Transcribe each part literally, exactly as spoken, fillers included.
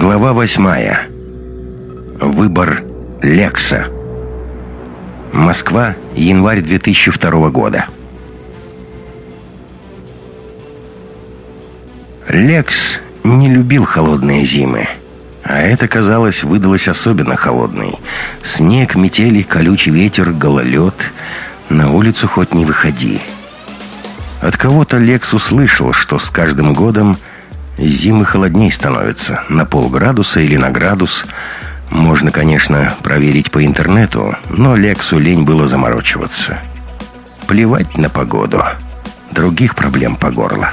Глава восьмая. Выбор Лекса. Москва, январь две тысячи второго года. Лекс не любил холодные зимы. А это, казалось, выдалось особенно холодной. Снег, метели, колючий ветер, гололед. На улицу хоть не выходи. От кого-то Лекс услышал, что с каждым годом зимы холодней становятся, на полградуса или на градус. Можно, конечно, проверить по интернету, но Лексу лень было заморачиваться. Плевать на погоду. Других проблем по горло.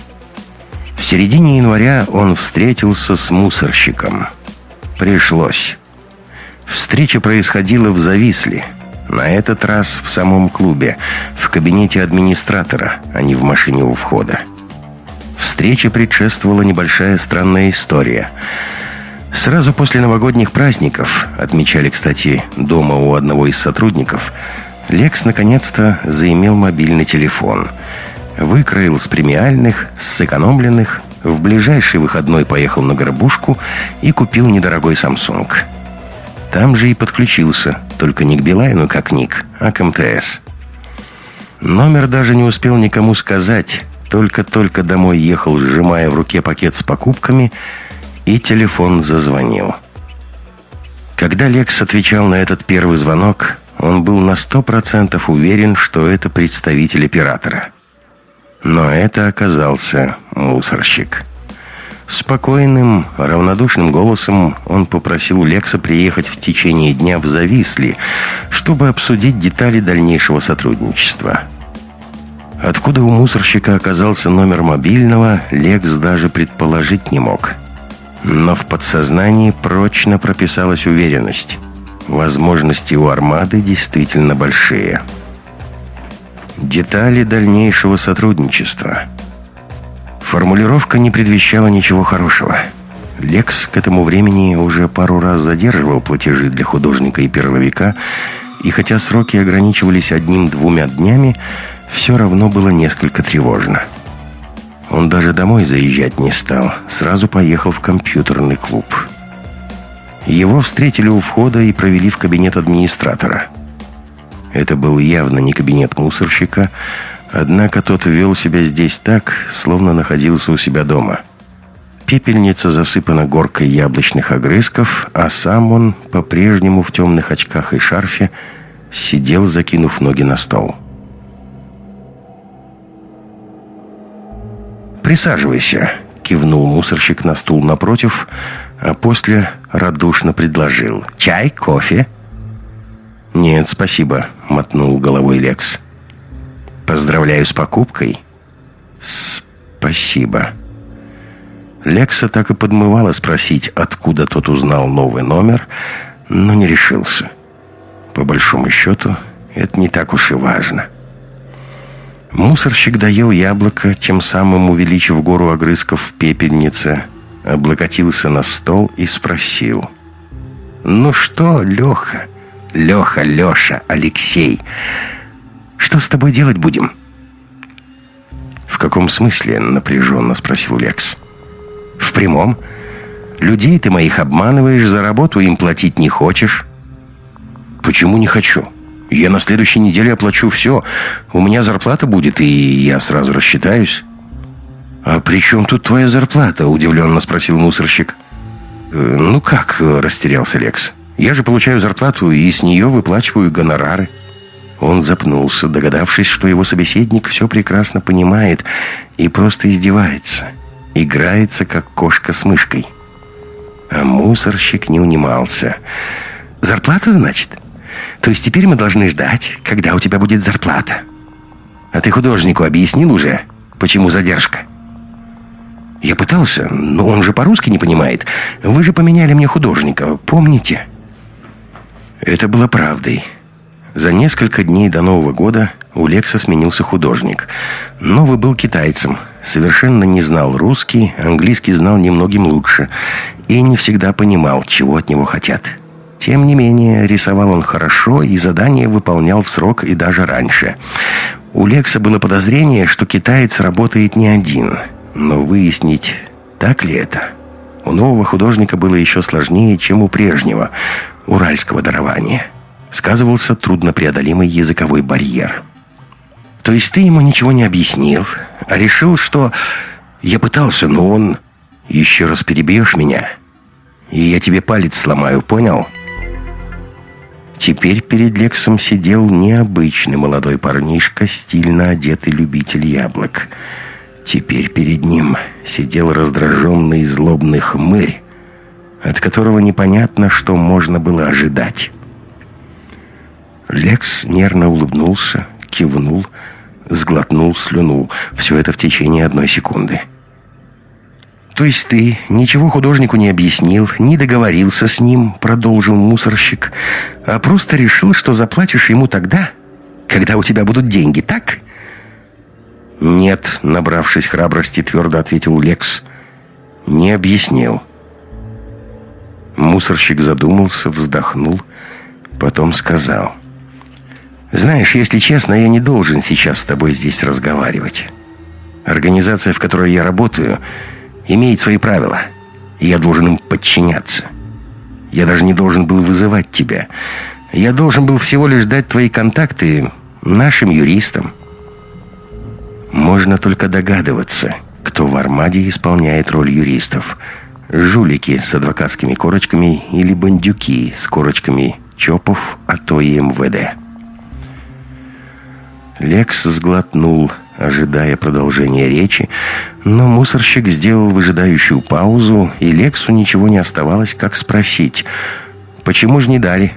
В середине января он встретился с мусорщиком. Пришлось. Встреча происходила в Зависле. На этот раз в самом клубе, в кабинете администратора, а не в машине у входа. Встрече предшествовала небольшая странная история. Сразу после новогодних праздников, отмечали, кстати, дома у одного из сотрудников, Лекс наконец-то заимел мобильный телефон. Выкроил с премиальных, с сэкономленных, в ближайший выходной поехал на Горбушку и купил недорогой Samsung. Там же и подключился, только не к Билайну, как ник, а к эм тэ эс. Номер даже не успел никому сказать. Только-только домой ехал, сжимая в руке пакет с покупками, и телефон зазвонил. Когда Лекс отвечал на этот первый звонок, он был на сто процентов уверен, что это представитель оператора. Но это оказался мусорщик. Спокойным, равнодушным голосом он попросил Лекса приехать в течение дня в Зависле, чтобы обсудить детали дальнейшего сотрудничества. Откуда у мусорщика оказался номер мобильного, Лекс даже предположить не мог. Но в подсознании прочно прописалась уверенность. Возможности у армады действительно большие. Детали дальнейшего сотрудничества. Формулировка не предвещала ничего хорошего. Лекс к этому времени уже пару раз задерживал платежи для художника и перловика, и хотя сроки ограничивались одним-двумя днями, все равно было несколько тревожно. Он даже домой заезжать не стал, сразу поехал в компьютерный клуб. Его встретили у входа и провели в кабинет администратора. Это был явно не кабинет мусорщика, однако тот вел себя здесь так, словно находился у себя дома. Пепельница засыпана горкой яблочных огрызков, а сам он, по-прежнему в темных очках и шарфе, сидел, закинув ноги на стол. «Присаживайся», — кивнул мусорщик на стул напротив, а после радушно предложил: «Чай, кофе?» «Нет, спасибо», — мотнул головой Лекс. «Поздравляю с покупкой». «Спасибо». Лекса так и подмывало спросить, откуда тот узнал новый номер, но не решился. По большому счету, это не так уж и важно. Мусорщик доел яблоко, тем самым увеличив гору огрызков в пепельнице, облокотился на стол и спросил: «Ну что, Леха, Леха, Леша, Алексей, что с тобой делать будем?» «В каком смысле?» — напряженно спросил Лекс. «В прямом. Людей ты моих обманываешь, за работу им платить не хочешь». «Почему не хочу? Я на следующей неделе оплачу все. У меня зарплата будет, и я сразу рассчитаюсь». «А при чем тут твоя зарплата?» — удивленно спросил мусорщик. «Ну как?» — растерялся Лекс. «Я же получаю зарплату и с нее выплачиваю гонорары». Он запнулся, догадавшись, что его собеседник все прекрасно понимает и просто издевается. Играется, как кошка с мышкой. А мусорщик не унимался. «Зарплата, значит? То есть теперь мы должны ждать, когда у тебя будет зарплата? А ты художнику объяснил уже, почему задержка?» «Я пытался, но он же по-русски не понимает. Вы же поменяли мне художника, помните?» Это было правдой. За несколько дней до Нового года у Лекса сменился художник. Новый был китайцем, совершенно не знал русский, английский знал немногим лучше и не всегда понимал, чего от него хотят. Тем не менее, рисовал он хорошо и задание выполнял в срок и даже раньше. У Лекса было подозрение, что китаец работает не один, но выяснить, так ли это, у нового художника было еще сложнее, чем у прежнего, уральского дарования. Сказывался труднопреодолимый языковой барьер. То есть ты ему ничего не объяснил, а решил, что... Я пытался, но он... Еще раз перебьешь меня, и я тебе палец сломаю, понял? Теперь перед Лексом сидел необычный молодой парнишка, стильно одетый любитель яблок. Теперь перед ним сидел раздраженный и злобный хмырь, от которого непонятно, что можно было ожидать. Лекс нервно улыбнулся, кивнул, сглотнул слюну. Все это в течение одной секунды. «То есть ты ничего художнику не объяснил, не договорился с ним, — продолжил мусорщик, — а просто решил, что заплатишь ему тогда, когда у тебя будут деньги, так?» «Нет», — набравшись храбрости, твердо ответил Лекс. «Не объяснил». Мусорщик задумался, вздохнул, потом сказал: «Знаешь, если честно, я не должен сейчас с тобой здесь разговаривать. Организация, в которой я работаю, имеет свои правила, и я должен им подчиняться. Я даже не должен был вызывать тебя. Я должен был всего лишь дать твои контакты нашим юристам». Можно только догадываться, кто в Армаде исполняет роль юристов. Жулики с адвокатскими корочками или бандюки с корочками ЧОПов, а то и эм вэ дэ. Лекс сглотнул, ожидая продолжения речи, но мусорщик сделал выжидающую паузу, и Лексу ничего не оставалось, как спросить: «Почему же не дали?»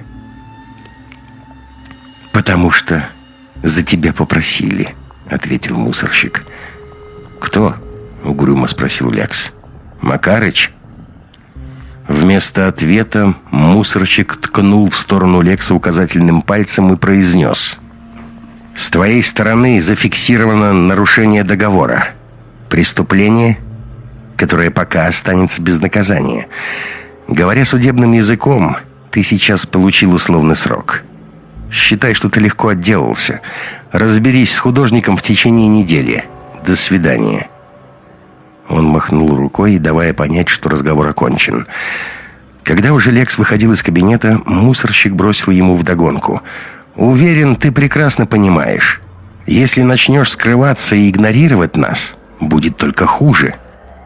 «Потому что за тебя попросили», — ответил мусорщик. «Кто?» — угрюмо спросил Лекс. «Макарыч?» Вместо ответа мусорщик ткнул в сторону Лекса указательным пальцем и произнес: «С твоей стороны зафиксировано нарушение договора. Преступление, которое пока останется без наказания. Говоря судебным языком, ты сейчас получил условный срок. Считай, что ты легко отделался. Разберись с художником в течение недели. До свидания». Он махнул рукой, давая понять, что разговор окончен. Когда уже Лекс выходил из кабинета, мусорщик бросил ему вдогонку: «Уверен, ты прекрасно понимаешь, если начнешь скрываться и игнорировать нас, будет только хуже».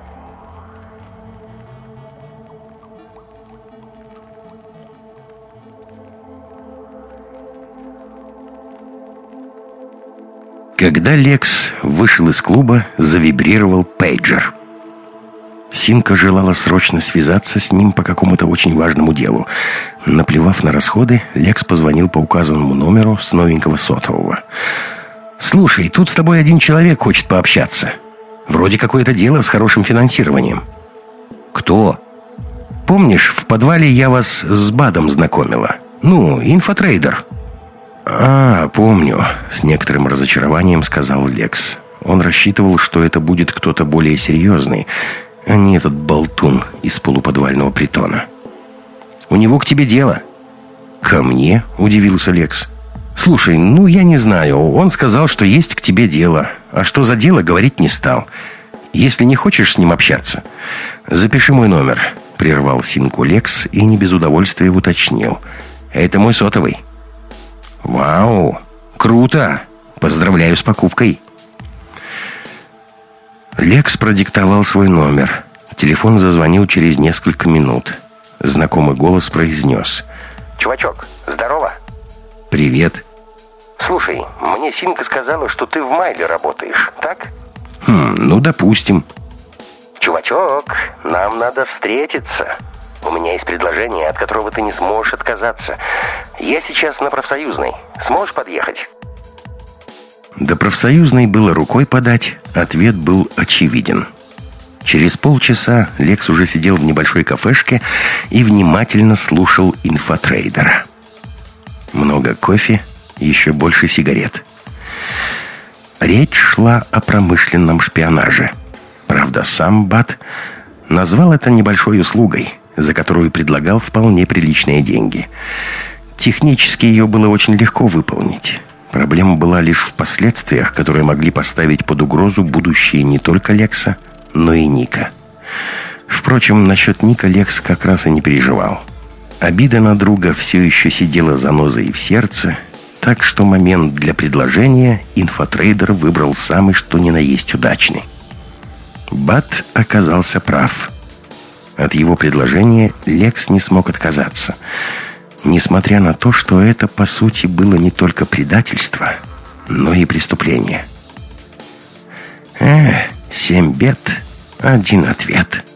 Когда Лекс вышел из клуба, завибрировал пейджер. Синка желала срочно связаться с ним по какому-то очень важному делу. Наплевав на расходы, Лекс позвонил по указанному номеру с новенького сотового. «Слушай, тут с тобой один человек хочет пообщаться. Вроде какое-то дело с хорошим финансированием». «Кто?» «Помнишь, в подвале я вас с Бадом знакомила? Ну, инфотрейдер». «А, помню», — с некоторым разочарованием сказал Лекс. Он рассчитывал, что это будет кто-то более серьезный, а не этот болтун из полуподвального притона. «У него к тебе дело». «Ко мне?» — удивился Лекс. «Слушай, ну я не знаю. Он сказал, что есть к тебе дело. А что за дело, говорить не стал. Если не хочешь с ним общаться, запиши мой номер», — прервал Синку Лекс и не без удовольствия уточнил: «Это мой сотовый». «Вау! Круто! Поздравляю с покупкой!» Лекс продиктовал свой номер. Телефон зазвонил через несколько минут. Знакомый голос произнес: «Чувачок, здорово!» «Привет!» «Слушай, мне Синка сказала, что ты в Майле работаешь, так?» «Хм, ну, допустим». «Чувачок, нам надо встретиться. У меня есть предложение, от которого ты не сможешь отказаться. Я сейчас на профсоюзной. Сможешь подъехать?» До профсоюзной было рукой подать. Ответ был очевиден. Через полчаса Лекс уже сидел в небольшой кафешке и внимательно слушал инфотрейдера. Много кофе, еще больше сигарет. Речь шла о промышленном шпионаже. Правда, сам Бад назвал это небольшой услугой, за которую предлагал вполне приличные деньги. Технически ее было очень легко выполнить. Проблема была лишь в последствиях, которые могли поставить под угрозу будущее не только Лекса, но и Ника. Впрочем, насчет Ника Лекс как раз и не переживал. Обида на друга все еще сидела занозой в сердце, так что момент для предложения инфотрейдер выбрал самый что ни на есть удачный. Бат оказался прав. От его предложения Лекс не смог отказаться, несмотря на то, что это, по сути, было не только предательство, но и преступление. Эх, семь бед, один ответ.